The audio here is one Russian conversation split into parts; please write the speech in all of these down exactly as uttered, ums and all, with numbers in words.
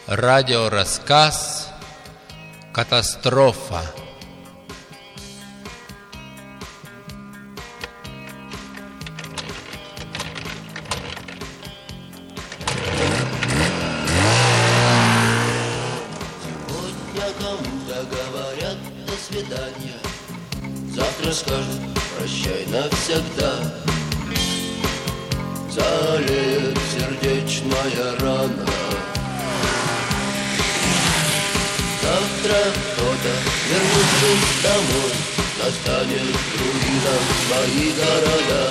Радиорассказ «Катастрофа». Сегодня кому-то говорят до свидания, завтра скажут прощай навсегда. Залеет сердечная рана. Завтра кто-то, вернувшись домой, настанет руинам свои города.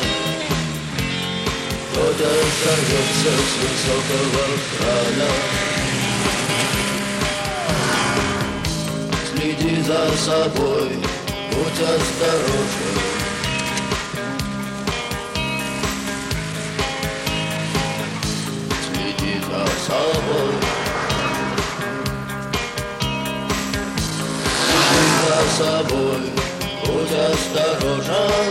Кто-то сорвется с высокого крана. Следи за собой, будь осторожен. Следи за собой. За собой, будь осторожен.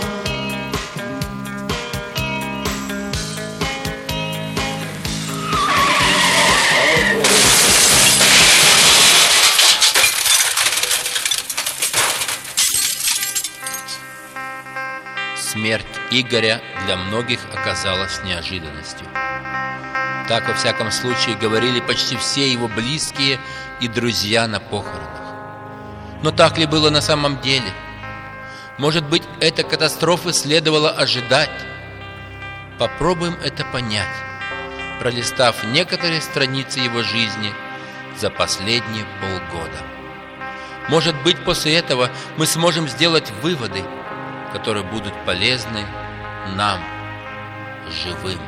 Смерть Игоря для многих оказалась неожиданностью. Так, во всяком случае, говорили почти все его близкие и друзья на похоронах. Но так ли было на самом деле? Может быть, этой катастрофы следовало ожидать? Попробуем это понять, пролистав некоторые страницы его жизни за последние полгода. Может быть, после этого мы сможем сделать выводы, которые будут полезны нам, живым.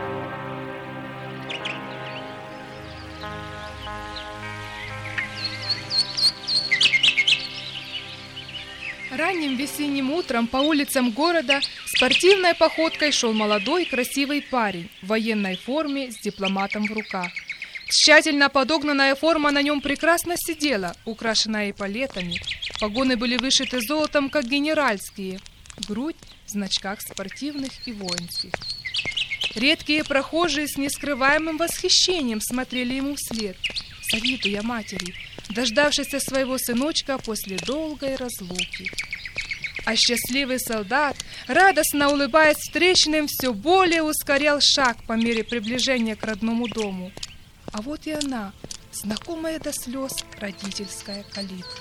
Ранним весенним утром по улицам города спортивной походкой шел молодой красивый парень в военной форме с дипломатом в руках. Тщательно подогнанная форма на нем прекрасно сидела, украшенная эполетами. Погоны были вышиты золотом, как генеральские. Грудь в значках спортивных и воинских. Редкие прохожие с нескрываемым восхищением смотрели ему вслед, завидуя матери, дождавшейся своего сыночка после долгой разлуки. А счастливый солдат, радостно улыбаясь встречным, все более ускорял шаг по мере приближения к родному дому. А вот и она, знакомая до слез родительская калитка.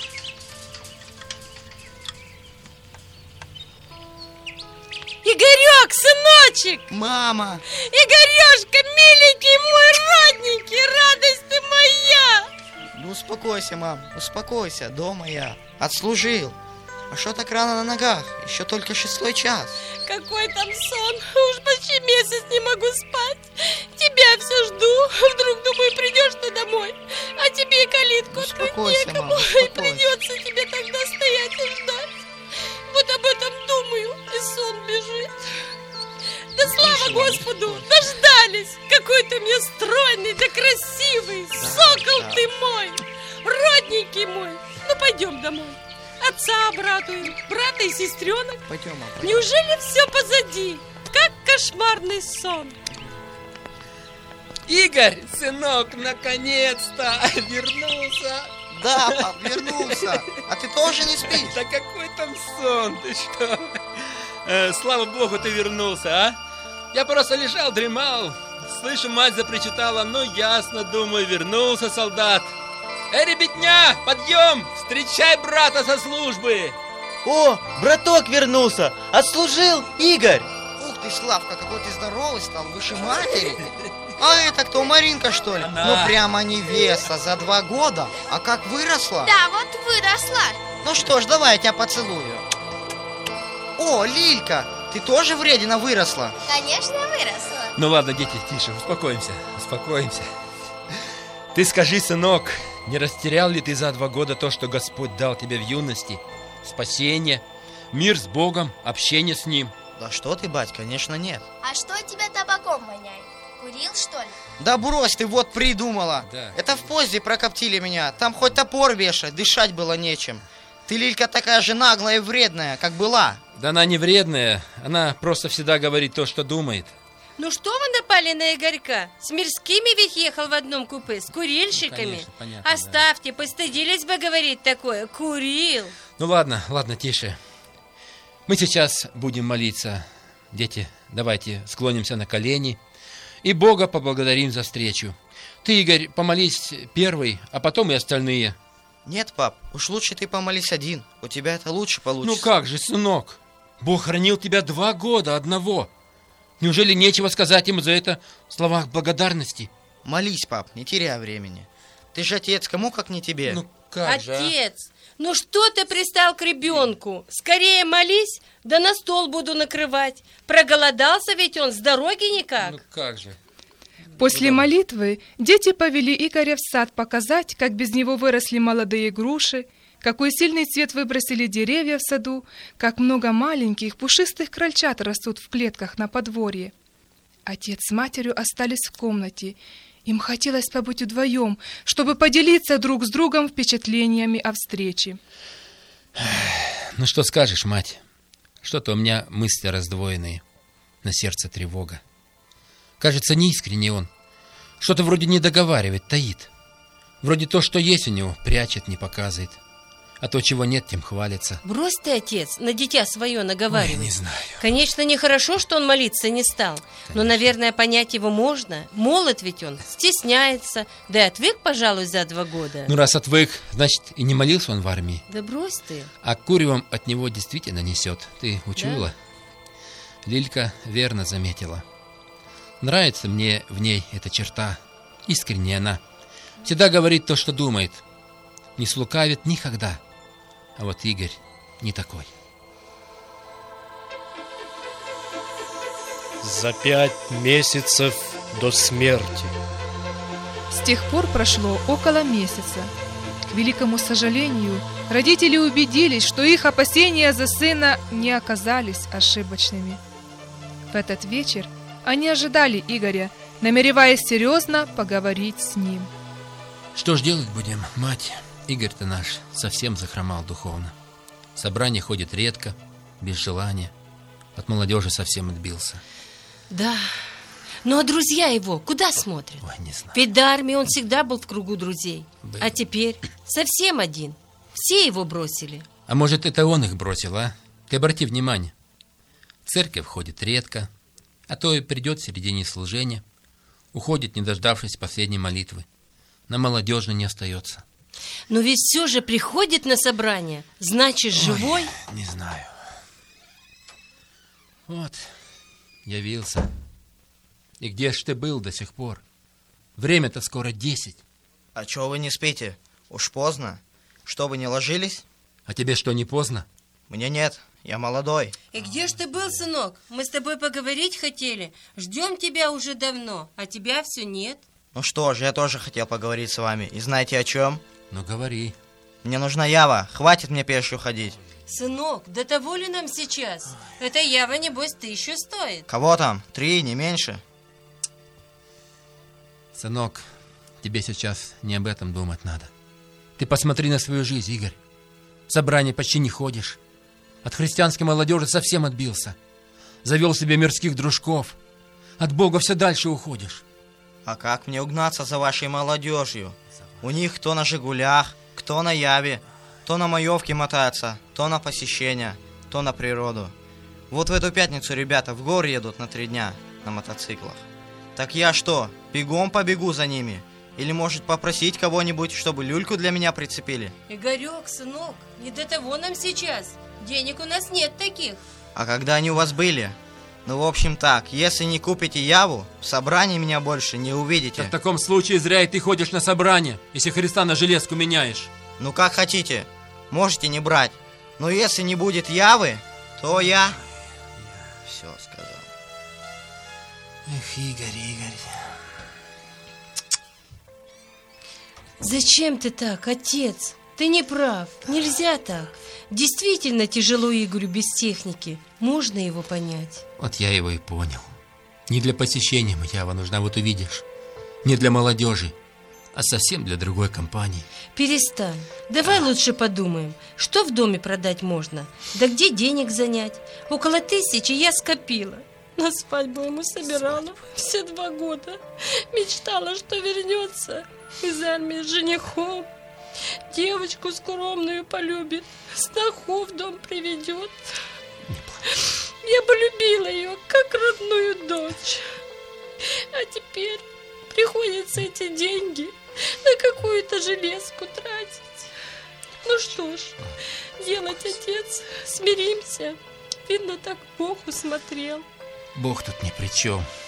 Игорек, сыночек! Мама! Игорешка, миленький мой родненький, радость ты моя! Ну успокойся, мам, успокойся, дома я отслужил. А что так рано на ногах? Еще только шестой час. Какой там сон? Уж почти месяц не могу спать. Тебя все жду. Вдруг, думаю, придешь ты домой, а тебе калитку открыть некому. Мама, и придется тебе тогда стоять и ждать. Вот об этом думаю, и сон бежит. Да слава Тише, Господу, мама, дождались. Какой ты мне стройный, да красивый. Да, Сокол да. ты мой, родненький мой. Ну пойдем домой. Отца обрадуем, брата и сестренок. Пойдем, мам, пойдем. Неужели все позади? Как кошмарный сон. Игорь, сынок, наконец-то вернулся. Да, пап, вернулся. А ты тоже не спишь? Да какой там сон, ты что? Э, слава богу, ты вернулся, а? Я просто лежал, дремал. Слышу, мать запричитала. Ну, ясно, думаю, вернулся солдат. Эй, ребятня, подъем! Встречай брата со службы! О, браток вернулся! Отслужил, Игорь! Ух ты, Славка, какой ты здоровый стал, выше матери. А это кто, Маринка, что ли? Она. Ну прямо невеста за два года. А как выросла? Да, вот выросла. Ну что ж, давай я тебя поцелую. О, Лилька, ты тоже вредина выросла? Конечно, выросла. Ну ладно, дети, тише, успокоимся, успокоимся. Ты скажи, сынок, не растерял ли ты за два года то, что Господь дал тебе в юности? Спасение, мир с Богом, общение с Ним. Да что ты, бать, конечно нет. А что тебя табаком воняет? Курил, что ли? Да брось ты, вот придумала. Да. Это в поезде прокоптили меня. Там хоть топор вешать, дышать было нечем. Ты, Лилька, такая же наглая и вредная, как была. Да она не вредная, она просто всегда говорит то, что думает. Ну что вы напали на Игорька? С Мирскими ведь ехал в одном купе, с курильщиками. Ну, конечно, понятно, Оставьте, да. Постыдились бы говорить такое. Курил. Ну ладно, ладно, тише. Мы сейчас будем молиться. Дети, давайте склонимся на колени и Бога поблагодарим за встречу. Ты, Игорь, помолись первый, а потом и остальные. Нет, пап, уж лучше ты помолись один. У тебя это лучше получится. Ну как же, сынок? Бог хранил тебя два года одного. Неужели нечего сказать ему за это в словах благодарности? Молись, пап, не теряй времени. Ты же отец, кому как не тебе? Ну как же, а? Отец, ну что ты пристал к ребенку? Скорее молись, да на стол буду накрывать. Проголодался ведь он, с дороги никак. Ну как же? После молитвы дети повели Игоря в сад показать, как без него выросли молодые груши, какой сильный цвет выбросили деревья в саду, как много маленьких пушистых крольчат растут в клетках на подворье. Отец с матерью остались в комнате. Им хотелось побыть вдвоем, чтобы поделиться друг с другом впечатлениями о встрече. Ну что скажешь, мать? Что-то у меня мысли раздвоенные, на сердце тревога. Кажется, неискренне он. Что-то вроде не договаривает, таит. Вроде то, что есть у него, прячет, не показывает. А то, чего нет, тем хвалится. Брось ты, отец, на дитя свое наговаривай. Ой, не знаю. Конечно, нехорошо, что он молиться не стал. Конечно. Но, наверное, понять его можно. Молод ведь он, стесняется. Да и отвык, пожалуй, за два года. Ну, раз отвык, значит, и не молился он в армии. Да брось ты. А куревом от него действительно несет. Ты учуяла? Да? Лилька верно заметила. Нравится мне в ней эта черта. Искренняя она. Всегда говорит то, что думает. Не слукавит никогда. А вот Игорь не такой. За пять месяцев до смерти. С тех пор прошло около месяца. К великому сожалению, родители убедились, что их опасения за сына не оказались ошибочными. В этот вечер они ожидали Игоря, намереваясь серьезно поговорить с ним. Что ж делать будем, мать? Игорь-то наш совсем захромал духовно. В собрание ходит редко, без желания. От молодежи совсем отбился. Да, ну а друзья его куда смотрят? Ой, не знаю. Ведь до армии он всегда был в кругу друзей. Был. А теперь совсем один. Все его бросили. А может, это он их бросил, а? Ты обрати внимание. В церковь ходит редко, а то и придет в середине служения, уходит, не дождавшись последней молитвы. На молодежи не остается. Но ведь все же приходит на собрание, значит, живой. Ой, не знаю. Вот, явился. И где ж ты был до сих пор? Время-то скоро десять. А чего вы не спите? Уж поздно. Что, вы не ложились? А тебе что, не поздно? Мне нет, я молодой. И где ж ты был, сынок? Мы с тобой поговорить хотели. Ждем тебя уже давно, а тебя все нет. Ну что же, я тоже хотел поговорить с вами. И знаете о чем? Ну говори. Мне нужна Ява, хватит мне пешью ходить. Сынок, до того ли нам сейчас? Эта Ява, небось, тысячу стоит. Кого там? Три, не меньше? Сынок, тебе сейчас не об этом думать надо. Ты посмотри на свою жизнь, Игорь. В собрание почти не ходишь. От христианской молодежи совсем отбился. Завел себе мирских дружков. От Бога все дальше уходишь. А как мне угнаться за вашей молодежью? У них кто на «Жигулях», кто на Яве, то на маевке мотается, то на посещения, то на природу. Вот в эту пятницу ребята в горы едут на три дня на мотоциклах. Так я что, бегом побегу за ними? Или, может, попросить кого-нибудь, чтобы люльку для меня прицепили? Игорек, сынок, не до того нам сейчас. Денег у нас нет таких. А когда они у вас были? Ну, в общем так, если не купите Яву, в собрании меня больше не увидите. Так в таком случае зря и ты ходишь на собрание, если Христа на железку меняешь. Ну, как хотите, можете не брать. Но если не будет Явы, то я... я все сказал. Эх, Игорь, Игорь. Зачем ты так, отец? Ты не прав, нельзя так. Действительно тяжело Игорю без техники. Можно его понять. Вот я его и понял. Не для посещения Ява нужна, вот увидишь. Не для молодежи, а совсем для другой компании. Перестань. Давай лучше подумаем, что в доме продать можно, да где денег занять. Около тысячи я скопила. На свадьбу ему собирала все два года. Мечтала, что вернется из армии с женихом. Девочку скромную полюбит, сноху в дом приведет. Я полюбила ее, как родную дочь. А теперь приходится эти деньги на какую-то железку тратить. Ну что ж, делать, отец, смиримся. Видно, так Бог усмотрел. Бог тут ни при чем.